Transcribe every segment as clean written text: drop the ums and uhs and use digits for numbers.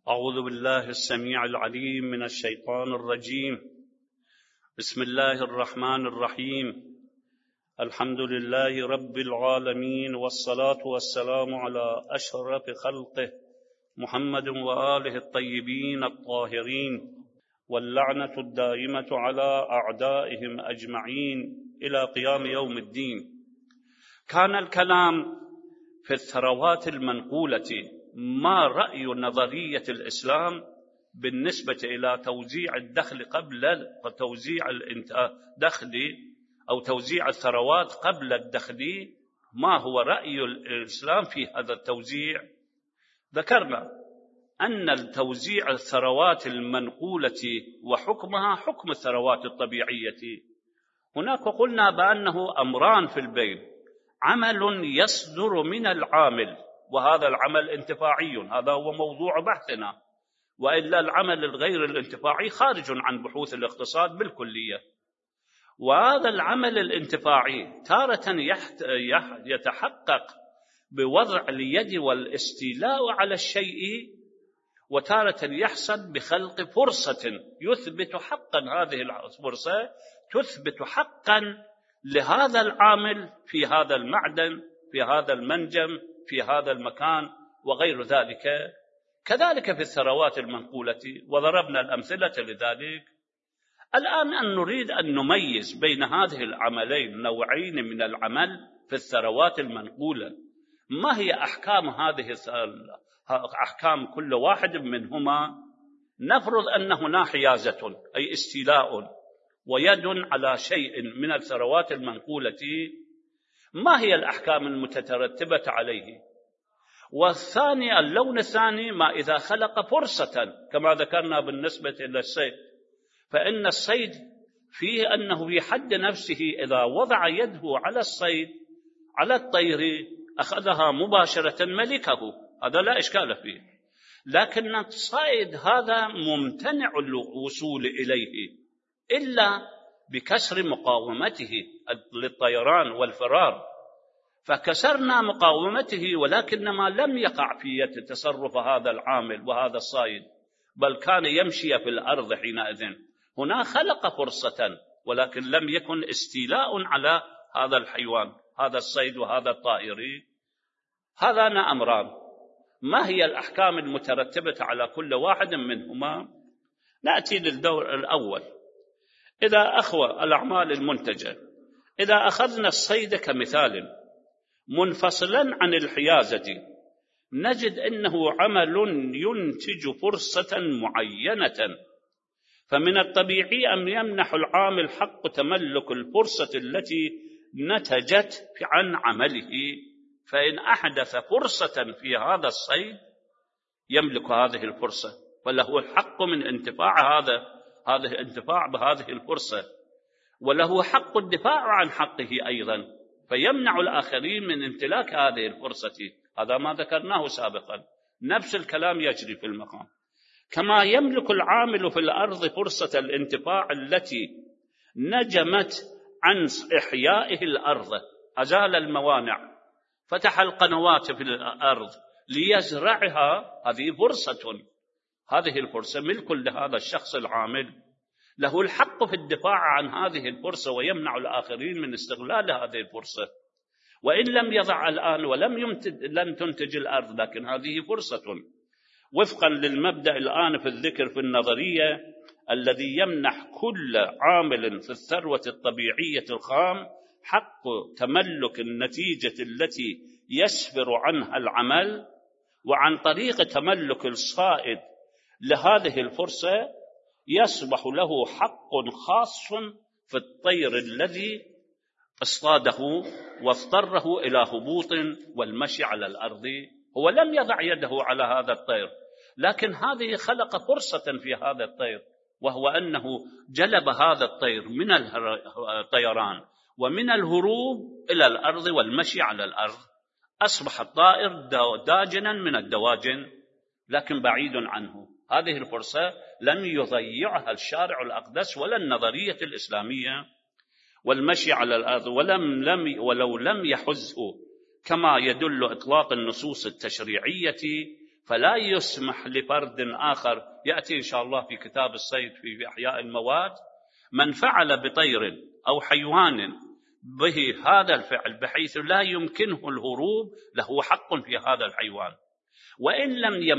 أعوذ بالله السميع العليم من الشيطان الرجيم. بسم الله الرحمن الرحيم. الحمد لله رب العالمين، والصلاة والسلام على أشرف خلقه محمد وآله الطيبين الطاهرين، واللعنة الدائمة على أعدائهم أجمعين إلى قيام يوم الدين. كان الكلام في الثروات المنقولة ما رأي نظرية الإسلام بالنسبة إلى توزيع الدخل قبل توزيع الدخل أو توزيع الثروات قبل الدخل؟ ما هو رأي الإسلام في هذا التوزيع؟ ذكرنا أن توزيع الثروات المنقولة وحكمها حكم الثروات الطبيعية. هناك قلنا بأنه أمران في البين: عمل يصدر من العامل، وهذا العمل انتفاعي، هذا هو موضوع بحثنا، وإلا العمل الغير الانتفاعي خارج عن بحوث الاقتصاد بالكلية. وهذا العمل الانتفاعي تارة يتحقق بوضع اليد والاستيلاء على الشيء، وتارة يحصل بخلق فرصة يثبت حقا، هذه الفرصة تثبت حقا لهذا العامل في هذا المعدن، في هذا المنجم، في هذا المكان وغير ذلك. كذلك في الثروات المنقولة، وضربنا الأمثلة لذلك. الآن أن نريد أن نميز بين هذه العملين، نوعين من العمل في الثروات المنقولة، ما هي أحكام أحكام كل واحد منهما؟ نفرض أن هنا حيازة أي استيلاء ويد على شيء من الثروات المنقولة، ما هي الأحكام المترتبة عليه؟ والثاني، اللون الثاني، ما إذا خلق فرصة كما ذكرنا بالنسبة إلى الصيد، فإن الصيد فيه أنه في حد نفسه إذا وضع يده على الصيد على الطير أخذها مباشرة ملكه، هذا لا إشكال فيه. لكن الصيد هذا ممتنع الوصول إليه إلا بكسر مقاومته للطيران والفرار، فكسرنا مقاومته، ولكنما لم يقع في تصرف هذا العامل وهذا الصيد، بل كان يمشي في الأرض حينئذ. هنا خلق فرصة، ولكن لم يكن استيلاء على هذا الحيوان، هذا الصيد وهذا الطائر. هذان أمران، ما هي الأحكام المترتبة على كل واحد منهما؟ نأتي للدور الأول. إذا الأعمال المنتجة، إذا أخذنا الصيد كمثال منفصلا عن الحيازة، نجد أنه عمل ينتج فرصة معينة، فمن الطبيعي أن يمنح العامل حق تملك الفرصة التي نتجت عن عمله. فإن أحدث فرصة في هذا الصيد يملك هذه الفرصة، فله الحق من انتفاع هذا الانتفاع بهذه الفرصة، وله حق الدفاع عن حقه أيضا، فيمنع الآخرين من امتلاك هذه الفرصة. هذا ما ذكرناه سابقا، نفس الكلام يجري في المقام. كما يملك العامل في الأرض فرصة الانتفاع التي نجمت عن إحيائه الأرض، أزال الموانع، فتح القنوات في الأرض ليزرعها، هذه فرصة، هذه الفرصة ملك لهذا الشخص العامل، له الحق في الدفاع عن هذه الفرصة ويمنع الآخرين من استغلال هذه الفرصة. وإن لم يضع الآن لم تنتج الأرض، لكن هذه فرصة وفقا للمبدأ الآن في الذكر في النظرية الذي يمنح كل عامل في الثروة الطبيعية الخام حق تملك النتيجة التي يسفر عنها العمل، وعن طريق تملك الصائد لهذه الفرصة يصبح له حق خاص في الطير الذي اصطاده واضطره إلى هبوط والمشي على الأرض. هو لم يضع يده على هذا الطير، لكن هذه خلق فرصة في هذا الطير، وهو أنه جلب هذا الطير من الطيران ومن الهروب إلى الأرض والمشي على الأرض، أصبح الطائر داجنا من الدواجن لكن بعيد عنه. هذه الفرصة لم يضيعها الشارع الأقدس ولا النظرية الإسلامية. والمشي على الأرض ولو لم يحزه كما يدل إطلاق النصوص التشريعية فلا يسمح لفرد آخر. يأتي إن شاء الله في كتاب الصيد في إحياء المواد من فعل بطير أو حيوان به هذا الفعل بحيث لا يمكنه الهروب له حق في هذا الحيوان، وإن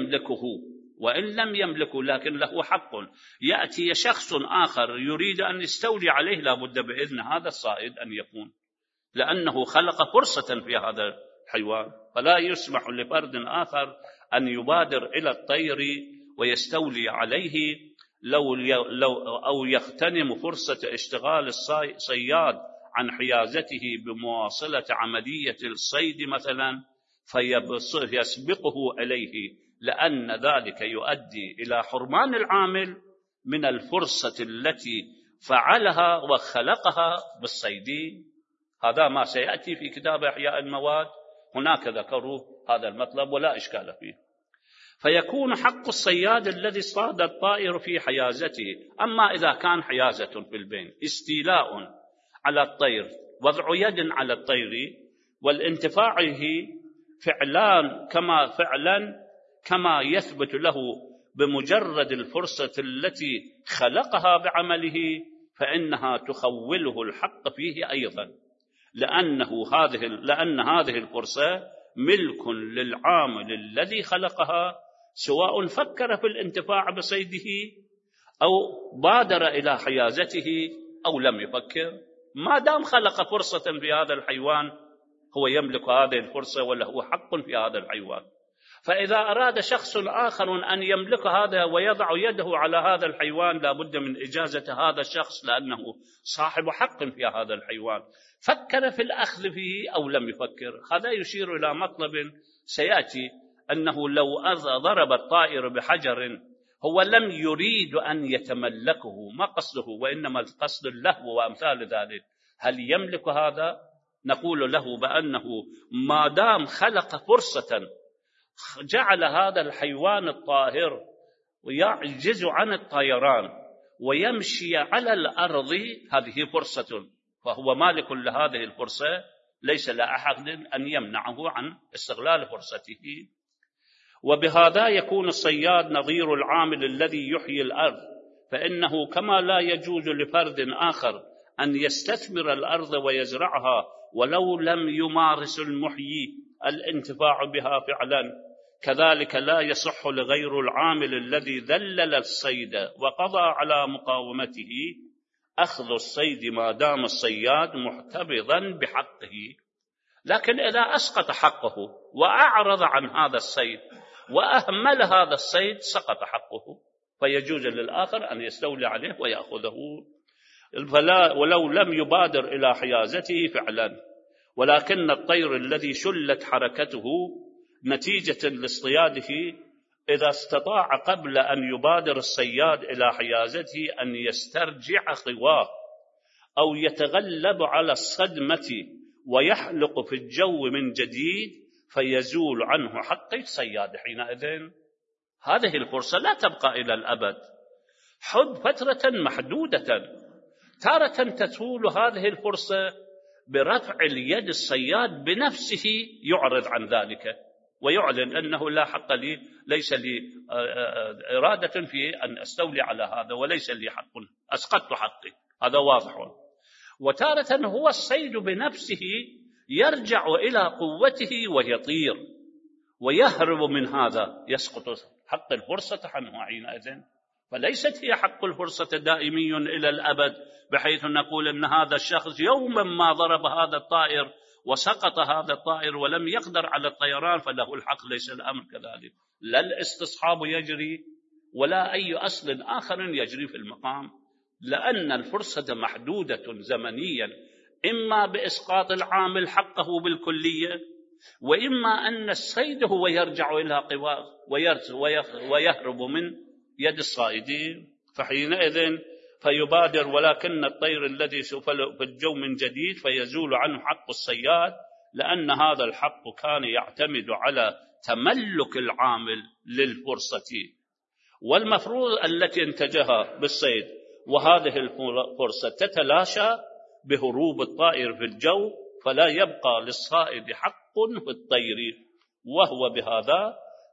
لم يملكه لكن له حق. يأتي شخص آخر يريد أن يستولي عليه، لا بد بإذن هذا الصائد أن يكون، لأنه خلق فرصة في هذا الحيوان. فلا يسمح لفرد آخر أن يبادر إلى الطير ويستولي عليه أو يغتنم فرصة اشتغال الصياد عن حيازته بمواصلة عملية الصيد مثلا فيسبقه إليه، لأن ذلك يؤدي إلى حرمان العامل من الفرصة التي فعلها وخلقها بالصيد. هذا ما سيأتي في كتاب إحياء المواد، هناك ذكروا هذا المطلب ولا إشكال فيه. فيكون حق الصياد الذي اصطاد الطائر في حيازته. أما إذا كان حيازة في البين، استيلاء على الطير، وضع يد على الطير والانتفاعه فعلا كما يثبت له بمجرد الفرصة التي خلقها بعمله، فإنها تخوله الحق فيه أيضا، لأن هذه الفرصة ملك للعامل الذي خلقها، سواء فكر في الانتفاع بصيده أو بادر إلى حيازته أو لم يفكر. ما دام خلق فرصة في هذا الحيوان هو يملك هذه الفرصة وله حق في هذا الحيوان. فإذا أراد شخص آخر أن يملك هذا ويضع يده على هذا الحيوان لا بد من إجازة هذا الشخص، لأنه صاحب حق في هذا الحيوان، فكر في الأخذ فيه أو لم يفكر. هذا يشير إلى مطلب سيأتي، أنه لو ضرب الطائر بحجر هو لم يريد أن يتملكه، ما قصده، وإنما القصد اللهو وأمثال ذلك، هل يملك هذا؟ نقول له بأنه ما دام خلق فرصة جعل هذا الحيوان الطاهر ويعجز عن الطيران ويمشي على الأرض، هذه فرصة، فهو مالك لهذه الفرصة، ليس لأحد أن يمنعه عن استغلال فرصته. وبهذا يكون الصياد نظير العامل الذي يحيي الأرض، فإنه كما لا يجوز لفرد آخر أن يستثمر الأرض ويزرعها ولو لم يمارس المحيي الانتفاع بها فعلا، كذلك لا يصح لغير العامل الذي ذلل الصيد وقضى على مقاومته أخذ الصيد ما دام الصياد محتفظا بحقه. لكن إذا أسقط حقه وأعرض عن هذا الصيد وأهمل هذا الصيد سقط حقه، فيجوز للآخر أن يستولي عليه ويأخذه ولو لم يبادر إلى حيازته فعلا. ولكن الطير الذي شلت حركته نتيجة لاصطياده إذا استطاع قبل أن يبادر الصياد إلى حيازته أن يسترجع خواه أو يتغلب على الصدمة ويحلق في الجو من جديد فيزول عنه حق الصياد حينئذ. هذه الفرصة لا تبقى إلى الأبد، حد فترة محدودة، تارة تزول هذه الفرصة برفع اليد الصياد بنفسه يعرض عن ذلك ويعلن أنه لا حق لي، ليس لي إرادة في أن أستولي على هذا وليس لي حق، أسقطت حقي، هذا واضح. وتارة هو الصيد بنفسه يرجع إلى قوته ويطير ويهرب من هذا، يسقط حق الفرصة عنه حينئذ. فليست هي حق الفرصة دائمي إلى الأبد، بحيث نقول أن هذا الشخص يوما ما ضرب هذا الطائر وسقط هذا الطائر ولم يقدر على الطيران فله الحق، ليس الأمر كذلك. لا الاستصحاب يجري ولا أي أصل آخر يجري في المقام، لأن الفرصة محدودة زمنيا، إما بإسقاط العامل حقه بالكلية، وإما أن الصيد هو يرجع إلى قواه ويهرب من يد الصائدين، فحينئذ فيبادر. ولكن الطير الذي في الجو من جديد فيزول عنه حق الصياد، لأن هذا الحق كان يعتمد على تملك العامل للفرصة والمفروض التي انتجها بالصيد، وهذه الفرصة تتلاشى بهروب الطائر في الجو، فلا يبقى للصائد حق في الطير، وهو بهذا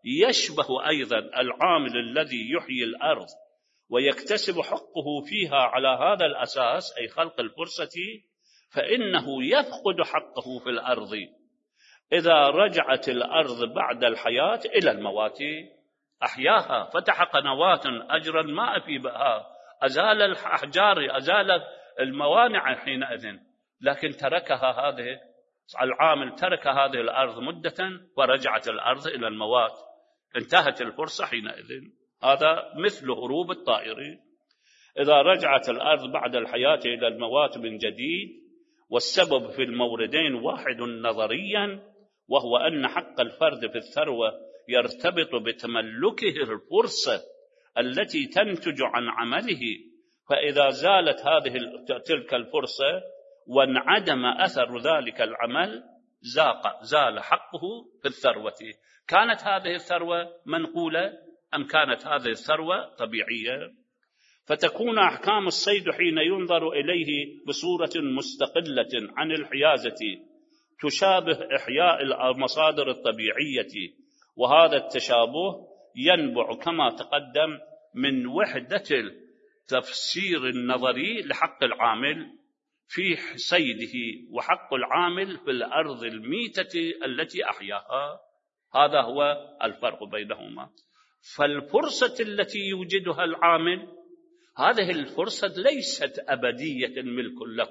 يشبه أيضا العامل الذي يحيي الأرض ويكتسب حقه فيها على هذا الأساس، أي خلق الفرصة، فإنه يفقد حقه في الأرض إذا رجعت الأرض بعد الحياة إلى الموات. أحياها، فتح قنوات أجرى الماء في بها، أزال الأحجار، أزال الموانع حينئذ، لكن تركها هذه العامل، ترك هذه الأرض مدة ورجعت الأرض إلى الموات، انتهت الفرصة حينئذ. هذا مثل هروب الطائر. إذا رجعت الأرض بعد الحياة إلى الموات من جديد، والسبب في الموردين واحد نظريا، وهو أن حق الفرد في الثروة يرتبط بتملكه الفرصة التي تنتج عن عمله، فإذا زالت تلك الفرصة وانعدم أثر ذلك العمل زال حقه في الثروة. كانت هذه الثروة منقولة أم كانت هذه الثروة طبيعية؟ فتكون أحكام الصيد حين ينظر إليه بصورة مستقلة عن الحيازة تشابه إحياء المصادر الطبيعية، وهذا التشابه ينبع كما تقدم من وحدة التفسير النظري لحق العامل في صيده وحق العامل في الأرض الميتة التي أحياها. هذا هو الفرق بينهما. فالفرصة التي يوجدها العامل، هذه الفرصة ليست أبدية ملك له،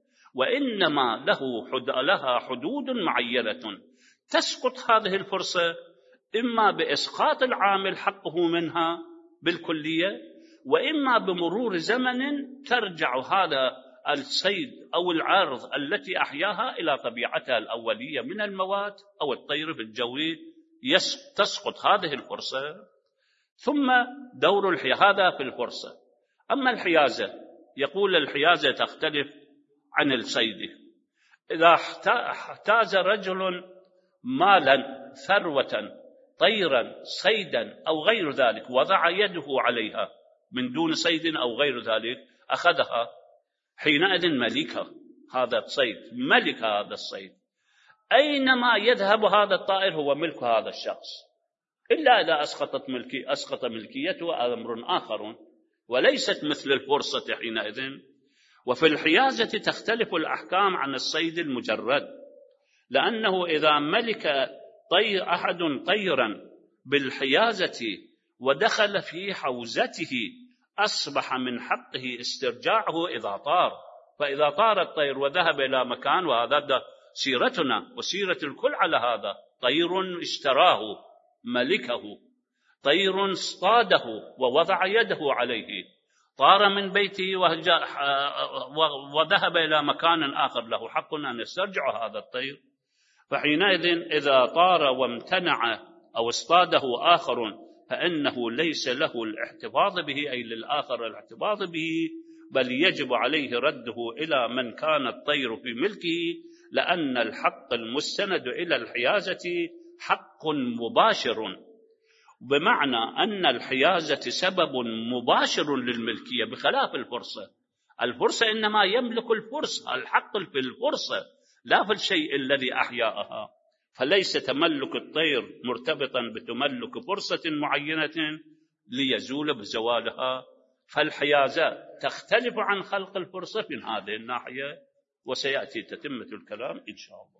وإنما لها حدود معينة. تسقط هذه الفرصة إما بإسقاط العامل حقه منها بالكلية، وإما بمرور زمن ترجع هذا الصيد أو العرض التي أحياها إلى طبيعتها الأولية من الموات أو الطير في الجو، تسقط هذه الفرصة. ثم دور هذا في الفرصة. أما الحيازة، يقول الحيازة تختلف عن الصيد. إذا احتاز رجل مالا، ثروة، طيرا، صيدا أو غير ذلك، وضع يده عليها من دون صيد أو غير ذلك، أخذها، حينئذ ملكها هذا الصيد، ملك هذا الصيد. أينما يذهب هذا الطائر هو ملك هذا الشخص، إلا إذا أسقط ملكيته، أمر آخر، وليست مثل الفرصة حينئذ. وفي الحيازة تختلف الأحكام عن الصيد المجرد، لأنه إذا ملك أحد طيرا بالحيازة ودخل في حوزته، أصبح من حقه استرجاعه إذا طار. فإذا طار الطير وذهب إلى مكان، وهذا سيرتنا وسيرة الكل على هذا، طير اشتراه ملكه، طير اصطاده ووضع يده عليه، طار من بيته وذهب إلى مكان آخر، له حق أن يسترجع هذا الطير. فحينئذ إذا طار وامتنع أو اصطاده آخر، فإنه ليس له الاحتفاظ به، أي للآخر الاحتفاظ به، بل يجب عليه رده إلى من كان الطير في ملكه، لأن الحق المستند إلى الحيازة حق مباشر، بمعنى أن الحيازة سبب مباشر للملكية بخلاف الفرصة. الفرصة إنما يملك الفرصة، الحق في الفرصة لا في الشيء الذي أحياها. فليس تملك الطير مرتبطا بتملك فرصة معينة ليزول بزوالها. فالحيازة تختلف عن خلق الفرصة من هذه الناحية، وسيأتي تتمة الكلام إن شاء الله.